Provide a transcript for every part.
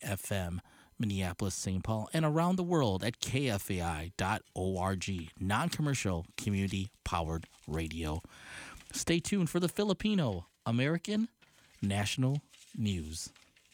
FM, Minneapolis, St. Paul, and around the world at kfai.org. Non-commercial, community-powered radio. Stay tuned for the Filipino American National News.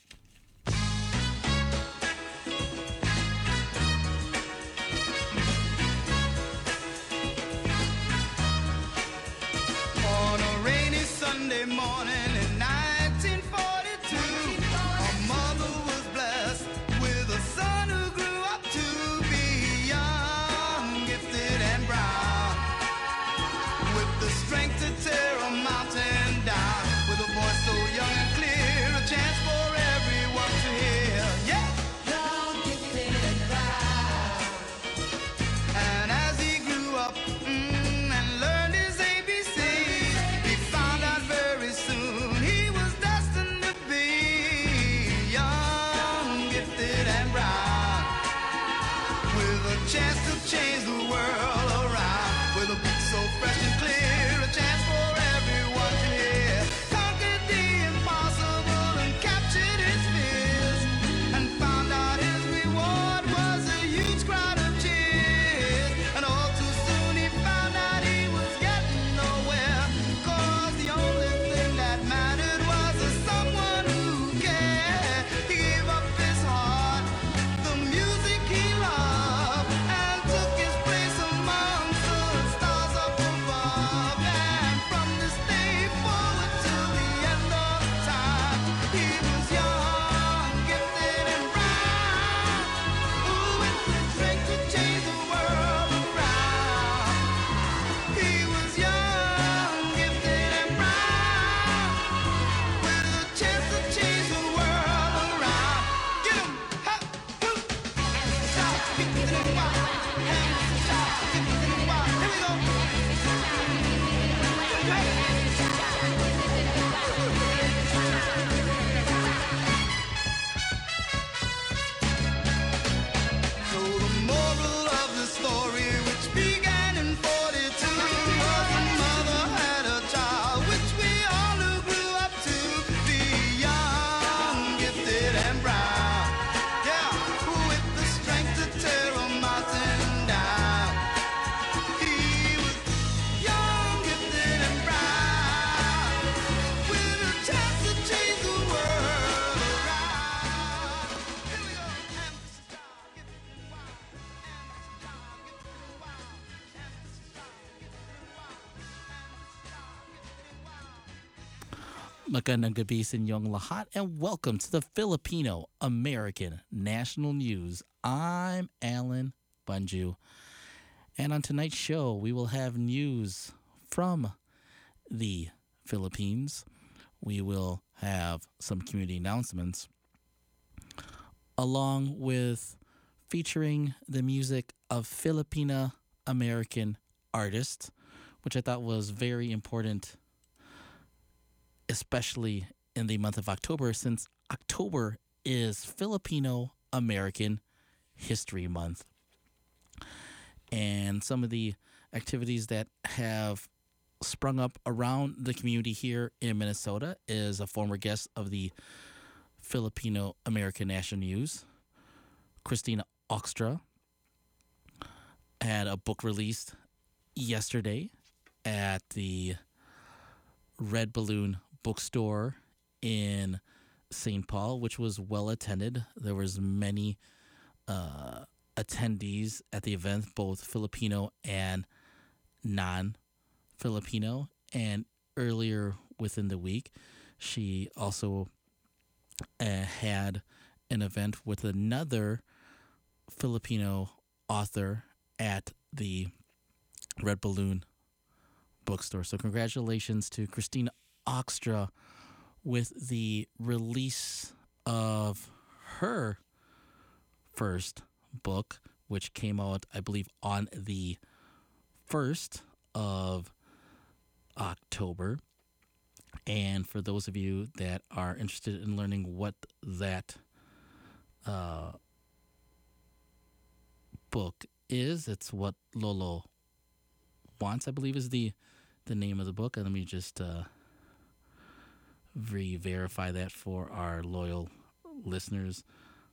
On a rainy Sunday morning in 1942, a mother was blessed with a son who grew up to be young, gifted and brown, with the strength to tear a mountain down, with a voice so young and clear, a chance for everyone to hear. Yeah! Young, gifted and brown. And as he grew up and learned his ABC, he found out very soon he was destined to be young, gifted and brown, with a chance to change the world around, with a beat so fresh and clear, a chance for everyone to hear. Conquered the impossible and captured his fears, and found out his reward was a huge crowd of cheers. And all too soon he found out he was getting nowhere, 'cause the only thing that mattered was someone who cared. He gave up his heart, the music he loved, and took his place amongst the stars up above. And from this day forward till the end of time, he was young, gifted and brown, with the strength to change the world around. He was young, gifted and brown, with a chance to change the world around. Get 'em, ha, woo. Shout, gifted and wild. Shout, gifted and wild. Here we go. So the moral of the story, which began in 42, was a mother had a child, which we all knew grew up to be young, gifted and brown. Yeah, with the strength to tear a mountain down. He was young, gifted and brown, with a chance to change the world around. Here we go. And this is how gifted and wild. And this is how gifted and wild. And this is how gifted and wild. And this is how gifted and wild. Magandang gabi sa inyong lahat and welcome to the Filipino American National News. I'm Alan Bunju. And on tonight's show, we will have news from the Philippines. We will have some community announcements along with featuring the music of Filipina American artists, which I thought was very important, especially in the month of October, since October is Filipino American History Month. And some of the activities that have sprung up around the community here in Minnesota is a former guest of the Filipino American National News, Christina Oxtra, had a book released yesterday at the Red Balloon Bookstore in St. Paul, which was well attended. There was many attendees at the event, both Filipino and non-Filipino. And earlier within the week, she also had an event with another Filipino author at the Red Balloon Bookstore. So congratulations to Christina Oxtra with the release of her first book, which came out, I believe, on the 1st of October. And for those of you that are interested in learning what that book is, it's What Lolo Wants, I believe, is the name of the book. And let me just re-verify that for our loyal listeners.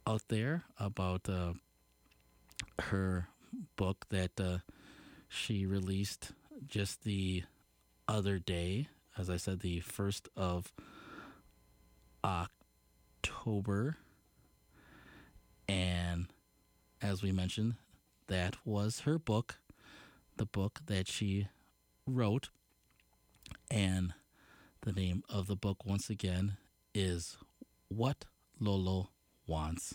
out there about her book that she released just the other day. As I said, the 1st of October. And as we mentioned, that was her book, the book that she wrote. And the name of the book, once again, is What Lolo Wants.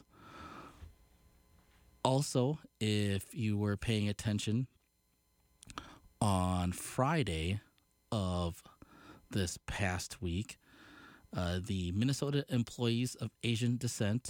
Also, if you were paying attention, on Friday of this past week, the Minnesota Employees of Asian Descent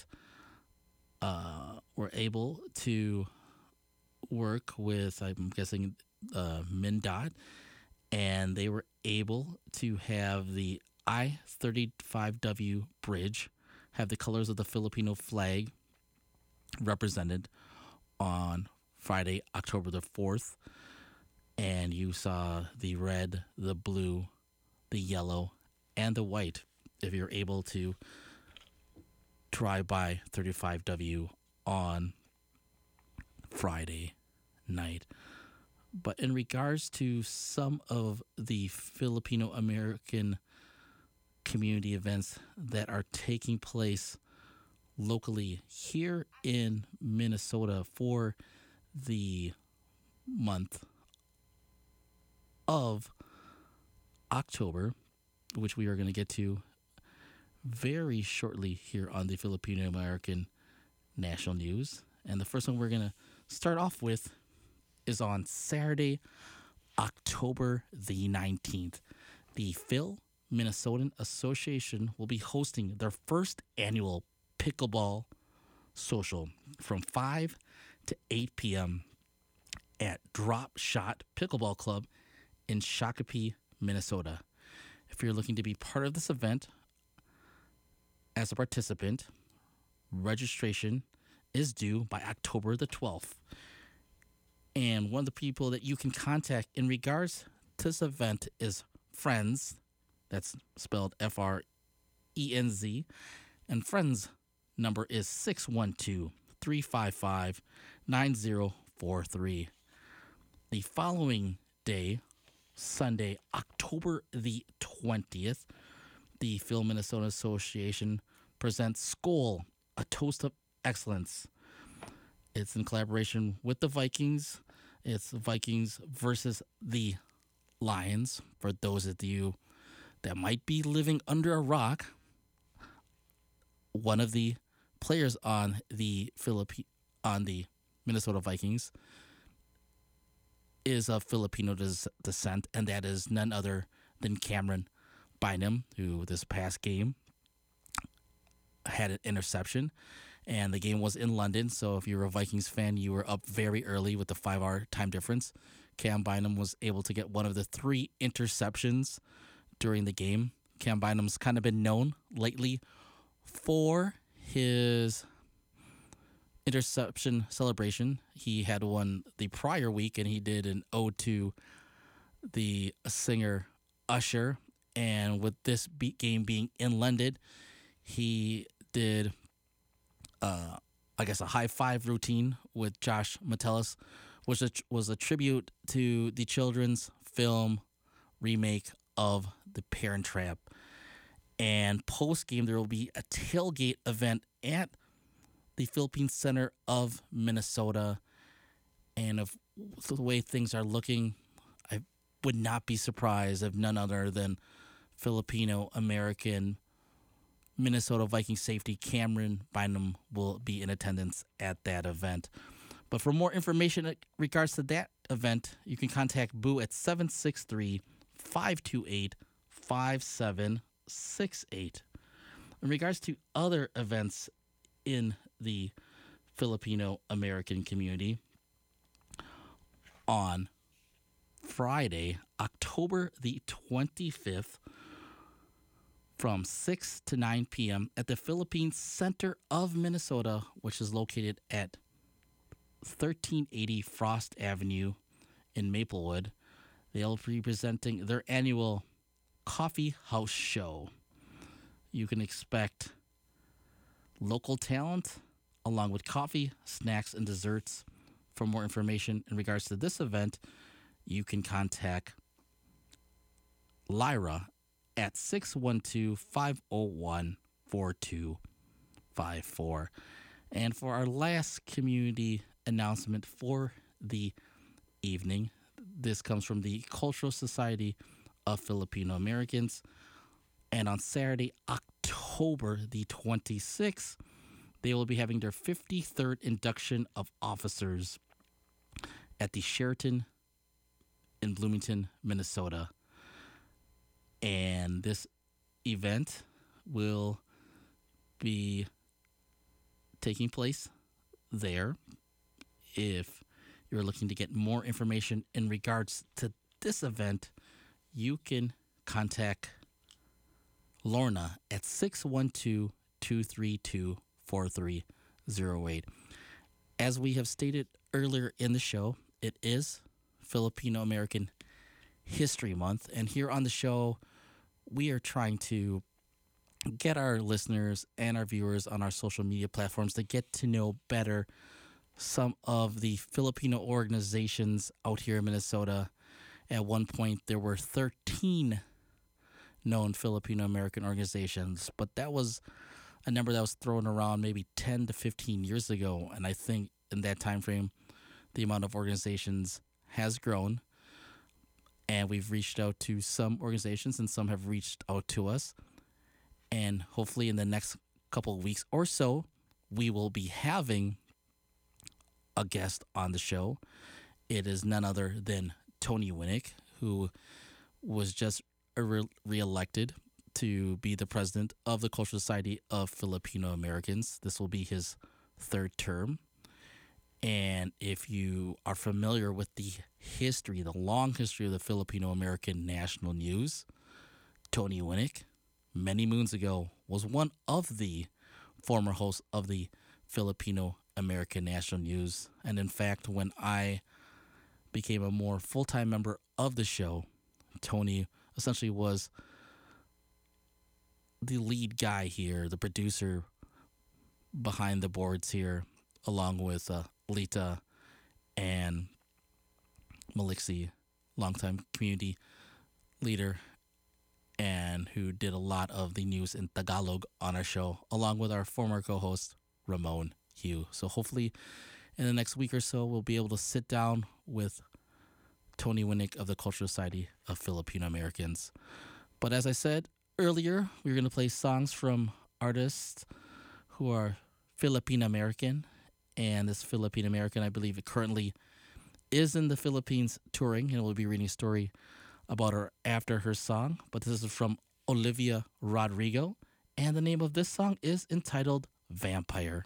were able to work with, I'm guessing, MnDOT, and they were able to have the I-35W bridge have the colors of the Filipino flag represented on Friday, October the 4th. And you saw the red, the blue, the yellow, and the white if you're able to drive by 35W on Friday night. But in regards to some of the Filipino American community events that are taking place locally here in Minnesota for the month of October, which we are going to get to very shortly here on the Filipino American National News. And the first one we're going to start off with is on Saturday, October the 19th. The Phil Minnesotan Association will be hosting their first annual pickleball social from 5 to 8 p.m. at Drop Shot Pickleball Club in Shakopee, Minnesota. If you're looking to be part of this event as a participant, registration is due by October the 12th. And one of the people that you can contact in regards to this event is Friends. That's spelled F-R-E-N-Z. And Friends number is 612-355-9043. The following day, Sunday, October the 20th, the Phil Minnesota Association presents Skol, a Toast of Excellence. It's in collaboration with the Vikings. It's Vikings versus the Lions. For those of you that might be living under a rock, one of the players on the Minnesota Vikings is of Filipino descent, and that is none other than Cameron Bynum, who this past game had an interception, and the game was in London. So if you're a Vikings fan, you were up very early with the 5-hour time difference. Cam Bynum was able to get one of the 3 interceptions during the game. Cam Bynum's kind of been known lately for his interception celebration. He had one the prior week, and he did an ode to the singer Usher. And with this game being in London, he did, I guess, a high five routine with Josh Metellus, which was a tribute to the children's film remake of The Parent Trap. And post-game, there will be a tailgate event at the Philippine Center of Minnesota. And if the way things are looking, I would not be surprised if none other than Filipino American Minnesota Viking safety Cameron Bynum will be in attendance at that event. But for more information in regards to that event, you can contact Boo at 763-528-5768. In regards to other events in the Filipino American community, on Friday, October the 25th, from 6 to 9 p.m. at the Philippine Center of Minnesota, which is located at 1380 Frost Avenue in Maplewood. They'll be presenting their annual Coffee House Show. You can expect local talent, along with coffee, snacks, and desserts. For more information in regards to this event, you can contact Lyra at 612-501-4254. And for our last community announcement for the evening, this comes from the Cultural Society of Filipino Americans. And on Saturday, October the 26th, they will be having their 53rd induction of officers at the Sheraton in Bloomington, Minnesota. And this event will be taking place there. If you're looking to get more information in regards to this event, you can contact Lorna at 612-232-4308. As we have stated earlier in the show, it is Filipino American History Month, and here on the show, we are trying to get our listeners and our viewers on our social media platforms to get to know better some of the Filipino organizations out here in Minnesota. At one point, there were 13 known Filipino American organizations, but that was a number that was thrown around maybe 10 to 15 years ago, and I think in that time frame, the amount of organizations has grown. And we've reached out to some organizations and some have reached out to us. And hopefully in the next couple of weeks or so, we will be having a guest on the show. It is none other than Tony Winnick, who was just reelected to be the president of the Cultural Society of Filipino Americans. This will be his third term. And if you are familiar with the history, the long history of the Filipino American National News, Tony Winnick, many moons ago, was one of the former hosts of the Filipino American National News. And in fact, when I became a more full-time member of the show, Tony essentially was the lead guy here, the producer behind the boards here, along with Lita and Malixi, longtime community leader, and who did a lot of the news in Tagalog on our show, along with our former co-host, Ramon Hugh. So hopefully in the next week or so, we'll be able to sit down with Tony Winnick of the Cultural Society of Filipino Americans. But as I said earlier, we're going to play songs from artists who are Filipino American. And this Filipino American, I believe, it currently is in the Philippines touring, and we'll be reading a story about her after her song. But this is from Olivia Rodrigo, and the name of this song is entitled Vampire.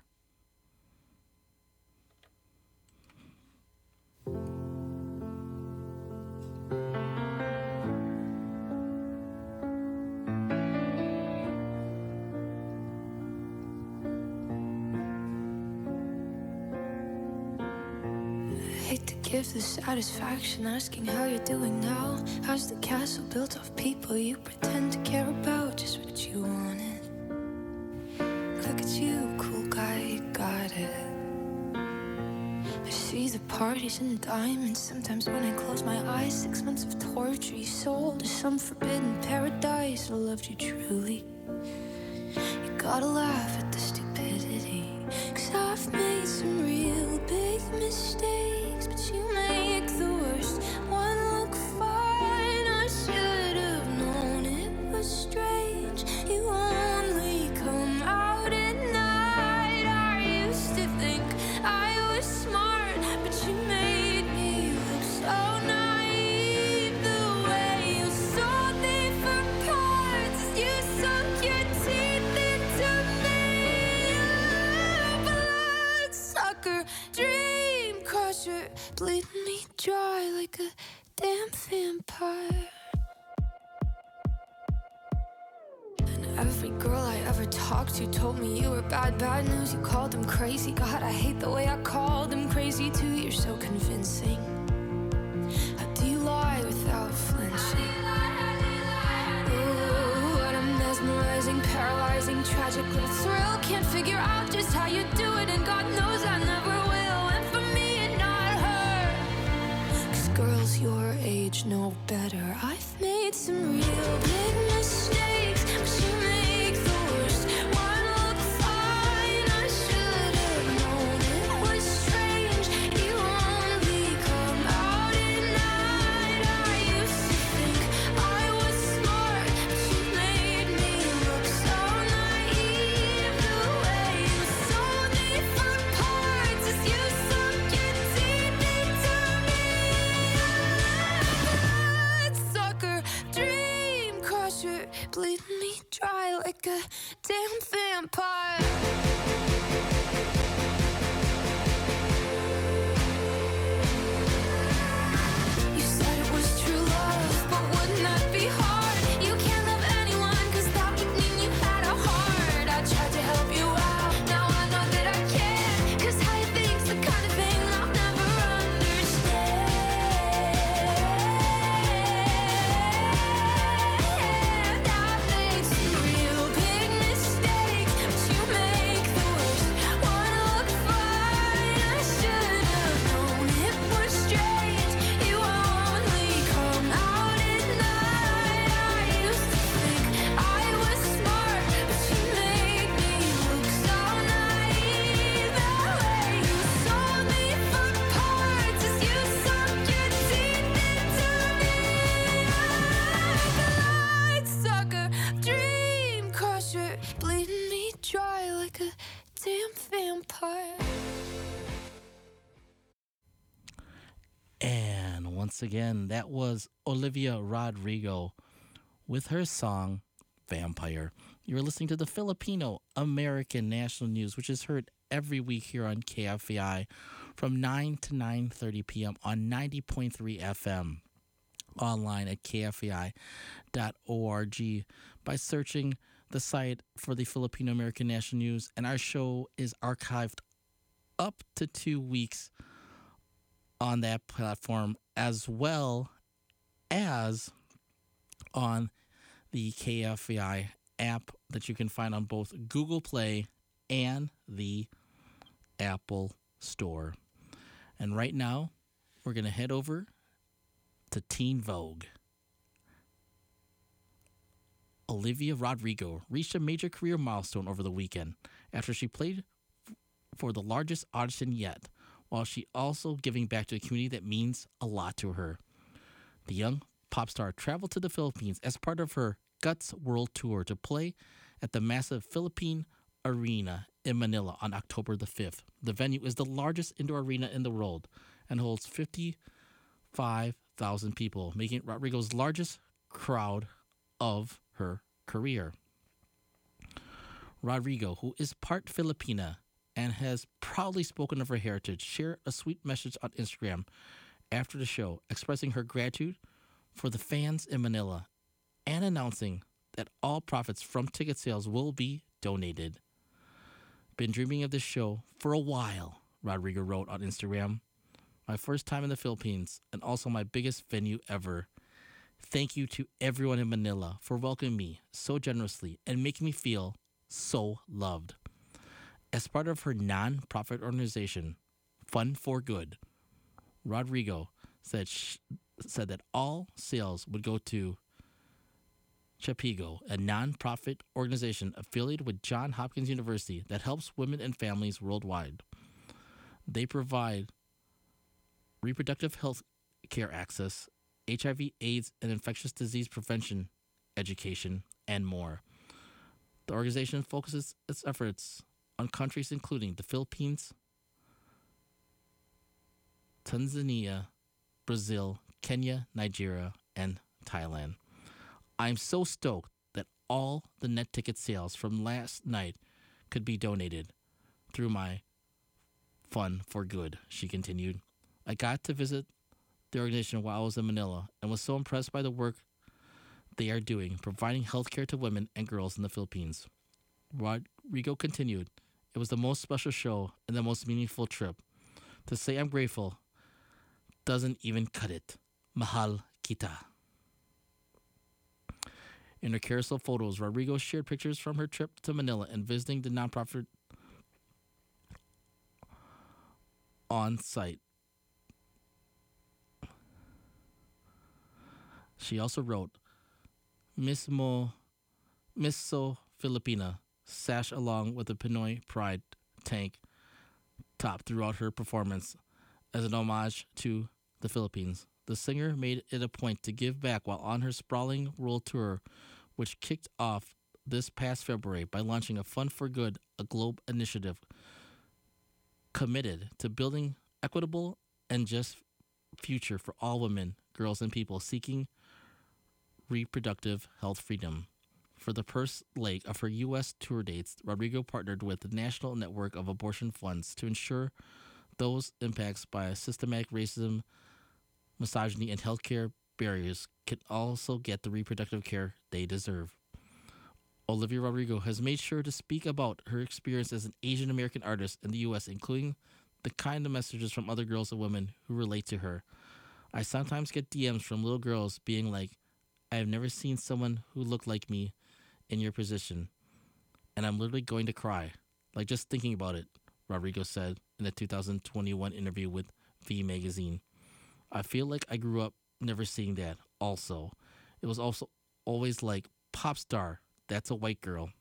Hate to give the satisfaction asking how you're doing now. How's the castle built of people you pretend to care about? Just what you wanted. Look at you, cool guy, you got it. I see the parties and diamonds. Sometimes when I close my eyes, 6 months of torture you sold to some forbidden paradise. I loved you truly. You gotta laugh at the stupidity, 'cause I've made some real big mistakes, but you make the worst one look fine. I should have known it was strange. You only come out at night. I used to think I was smart, but you made me look so naive. The way you sold me for parts, you sunk your teeth into me. Bloodsucker, dream crusher, bleeding me dry like a damn vampire. And every girl I ever talked to told me you were bad, bad news. You called them crazy. God, I hate the way I called them crazy too. You're so convincing. How do you lie without flinching? Ooh, what a mesmerizing, paralyzing surprising, tragic little thrill. Can't figure out just how you do it, and God knows I never will. And for me and not her, 'cause girls your age know better. I've made some real big mistakes, but you make the worst one look fine. I should have known it was strange. You only come out at night. I used to think I was smart, but you made me look so naive. The way you sold me for parts as you sunk your teeth into me. Bloodsucker, dream crusher, bleeding me dry like a damn vampire. You said it was true love, but wouldn't that be hard? You can't love anyone, 'cause that would mean you had a heart. I tried to help you out, now I know that I can't, 'cause how you think's the kind of thing I'll never understand. I've made some real big mistakes, but you make the worst one look fine. I should have known it was strange. You only come out at night. I used to think I was smart, but you made me look so naive. The way you sold me for parts as you sunk your teeth into me. Bloodsucker, dream crusher, bleeding me dry like a damn vampire. And once again, that was Olivia Rodrigo with her song Vampire. You're listening to the Filipino American National News, which is heard every week here on KFAI from 9 to 9:30 p.m. on 90.3 FM, online at kfai.org by searching the site for the Filipino American National News. And our show is archived up to 2 weeks on that platform, as well as on the KFAI app that you can find on both Google Play and the Apple Store. And right now, we're going to head over to Teen Vogue. Olivia Rodrigo reached a major career milestone over the weekend after she played for the largest audition yet, while she also giving back to a community that means a lot to her. The young pop star traveled to the Philippines as part of her Guts World Tour to play at the massive Philippine Arena in Manila on October the 5th. The venue is the largest indoor arena in the world and holds 55,000 people, making it Rodrigo's largest crowd of her career. Rodrigo, who is part Filipina and has proudly spoken of her heritage, shared a sweet message on Instagram after the show, expressing her gratitude for the fans in Manila and announcing that all profits from ticket sales will be donated. Been dreaming of this show for a while, Rodrigo wrote on Instagram. My first time in the Philippines and also my biggest venue ever. Thank you to everyone in Manila for welcoming me so generously and making me feel so loved. As part of her non-profit organization, Fun for Good, Rodrigo said that all sales would go to Chapigo, a non-profit organization affiliated with Johns Hopkins University that helps women and families worldwide. They provide reproductive health care access, HIV, AIDS, and infectious disease prevention, education, and more. The organization focuses its efforts on countries including the Philippines, Tanzania, Brazil, Kenya, Nigeria, and Thailand. I'm so stoked that all the net ticket sales from last night could be donated through my Fun for Good, she continued. I got to visit the organization while I was in Manila and was so impressed by the work they are doing, providing healthcare to women and girls in the Philippines. Rodrigo continued, it was the most special show and the most meaningful trip. To say I'm grateful doesn't even cut it. Mahal kita. In her carousel photos, Rodrigo shared pictures from her trip to Manila and visiting the nonprofit on site. She also wrote, Misso Filipina, sash along with the Pinoy Pride tank top throughout her performance as an homage to the Philippines. The singer made it a point to give back while on her sprawling world tour, which kicked off this past February by launching a Fun for Good, a Globe initiative committed to building equitable and just future for all women, girls, and people seeking reproductive health freedom. For the first leg of her U.S. tour dates, Rodrigo partnered with the National Network of Abortion Funds to ensure those impacts by systematic racism, misogyny, and healthcare barriers can also get the reproductive care they deserve. Olivia Rodrigo has made sure to speak about her experience as an Asian American artist in the U.S., including the kind of messages from other girls and women who relate to her. I sometimes get DMs from little girls being like, I have never seen someone who looked like me in your position, and I'm literally going to cry, like just thinking about it, Rodrigo said in a 2021 interview with V Magazine. I feel like I grew up never seeing that. Also, it was also always like, pop star, that's a white girl.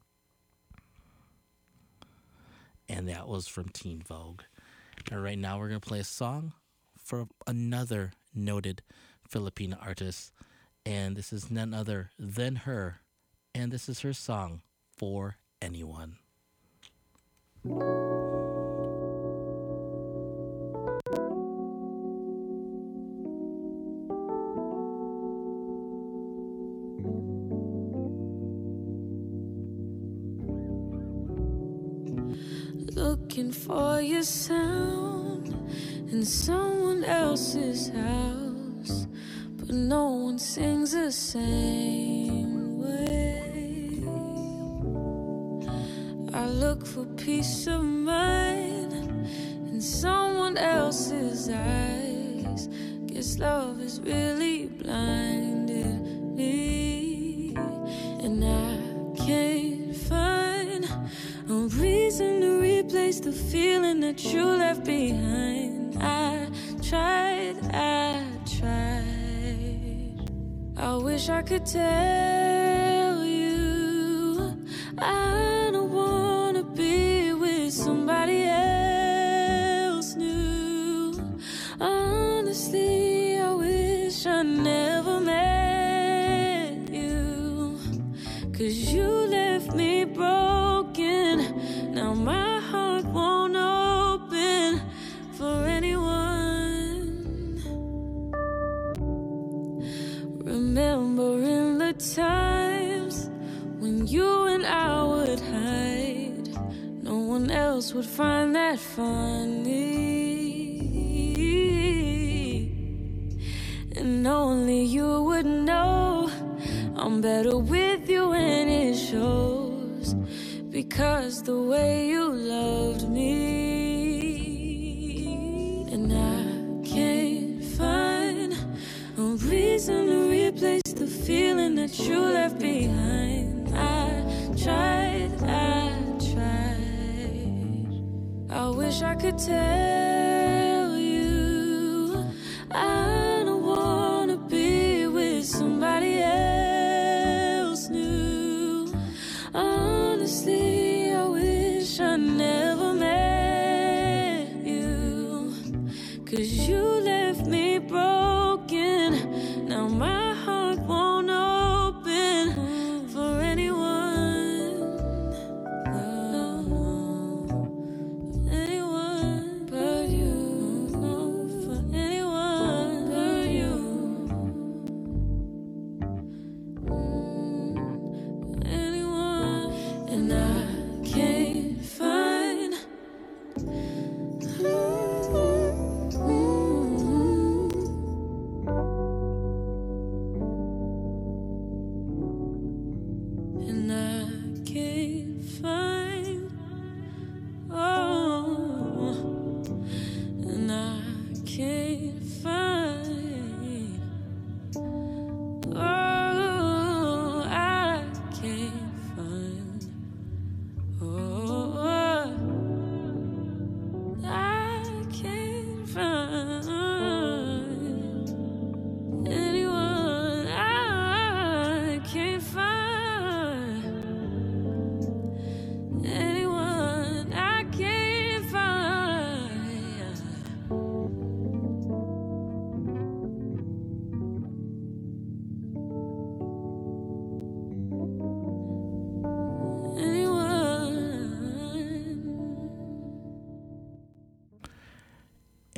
And that was from Teen Vogue. And right now we're going to play a song for another noted Filipina artist. And this is none other than her. And this is her song, For Anyone. Looking for your sound in someone else's house, but no one sings the same way. I look for peace of mind in someone else's eyes. Guess love has really blinded me, and I can't find a reason to replace the feeling that you left behind. I tried. I wish I could tell you I don't wanna be with somebody else new. Honestly, I wish I never met you, 'cause you left me broken. Now my heart won't open for anyone. Remembering the times when you and I would hide, no one else would find that funny, and only you would know I'm better with you, and it shows, because the way you loved me. And I can't find a reason to replace the feeling that you left behind. I tried. I wish I could tell you I don't wanna be with somebody else new. Honestly, I wish I never met you, 'cause you left me broken. Now my heart won't open for anyone. Anyone but you. For anyone but you. Anyone. And I can't find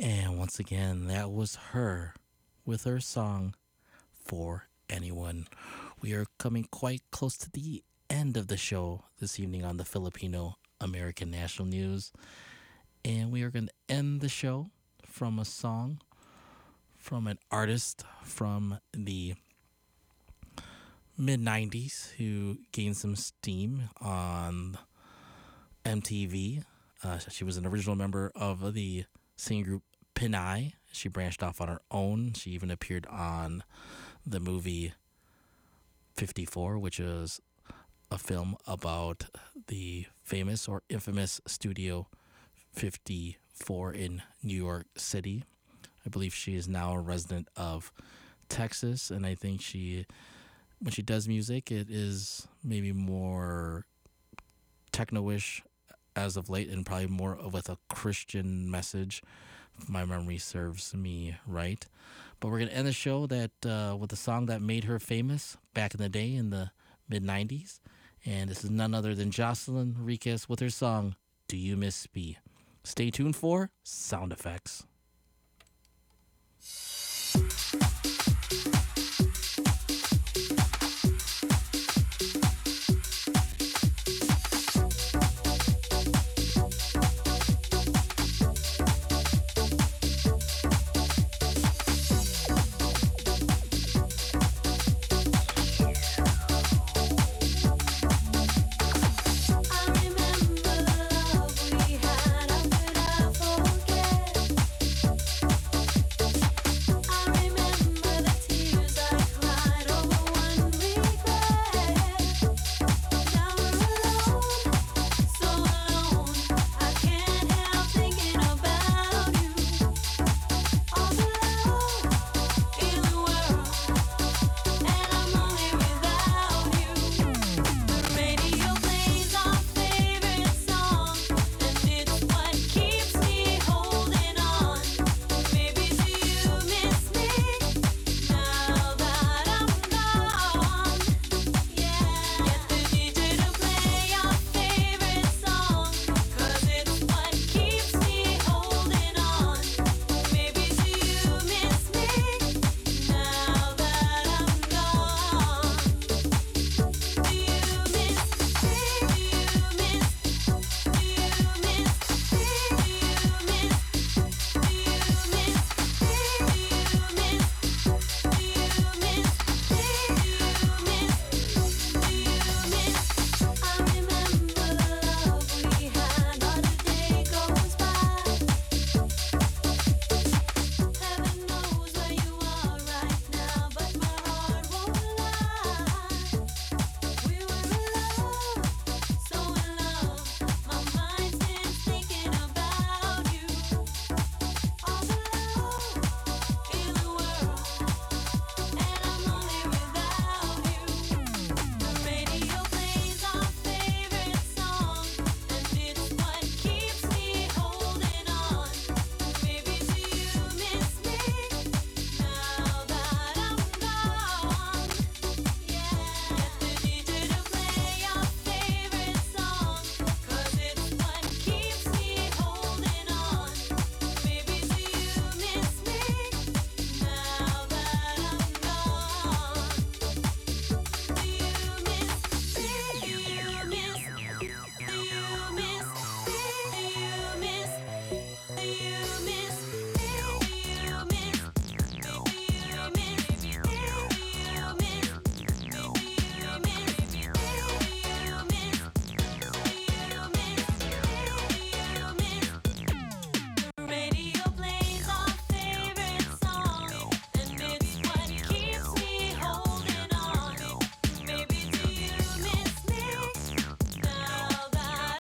And once again, that was her with her song For Anyone. We are coming quite close to the end of the show this evening on the Filipino American National News. And we are going to end the show from a song from an artist from the mid-90s who gained some steam on MTV. She was an original member of the singing group Pinay. She branched off on her own. She even appeared on the movie 54, which is a film about the famous or infamous Studio 54 in New York City. I believe she is now a resident of Texas, and I think when she does music, it is maybe more techno-ish as of late, and probably more with a Christian message, if my memory serves me right. But we're going to end the show with a song that made her famous back in the day in the mid-90s. And this is none other than Jocelyn Enriquez with her song, Do You Miss Me? Stay tuned for sound effects.